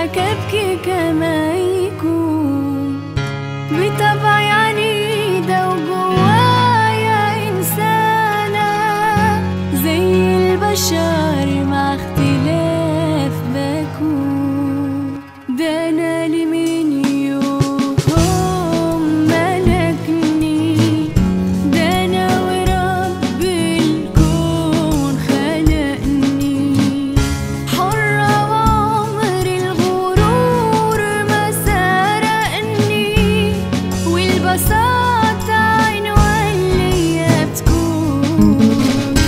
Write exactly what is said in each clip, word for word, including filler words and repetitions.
معاك ابكي كما يكون بطبعي عنيدة وجوايا إنسانة زي البشر مع اختلاف بكون. ده أنا اللي من يوم ملكني، ده أنا ورب الكون خلقني حرة وعمر الغرور ما سرقني، والبساطة عنوان ليا بتكون.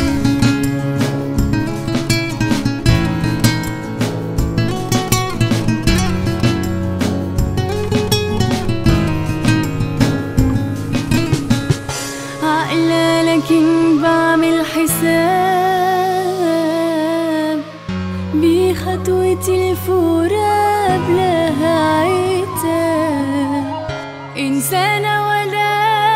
عقلة لكن بعمل حساب بخطوتي الفورة بلاها عتاب. إنسانة ولا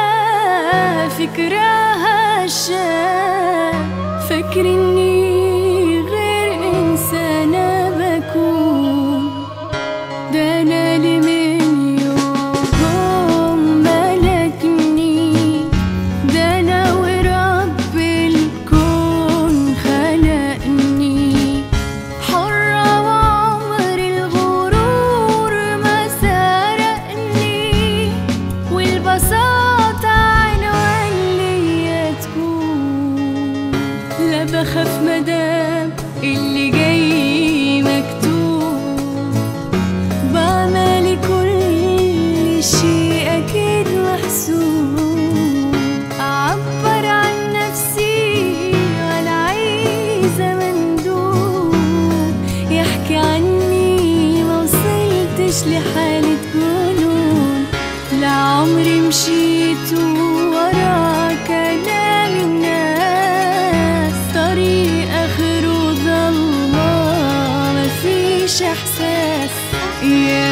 فكرها هشام، فاكر إني غير إنسانة بكون. ده أنا اللي من يوم ملكني، ده أنا ورب الكون خلقني حرة وعمر الغرور ما سرقني، والبساطة عنوان ليا تكون. لا بخاف مدام اللي جاي مكتوب، بعمل كل شيء أكيد محسوب. أعبر عن نفسي ولا عايزة مندوب يحكي عني، ما وصلتش لحالة جنون. لا عمري مشيت ورا كلام الناس، طريق آخره ضلمة مفيش إحساس. يا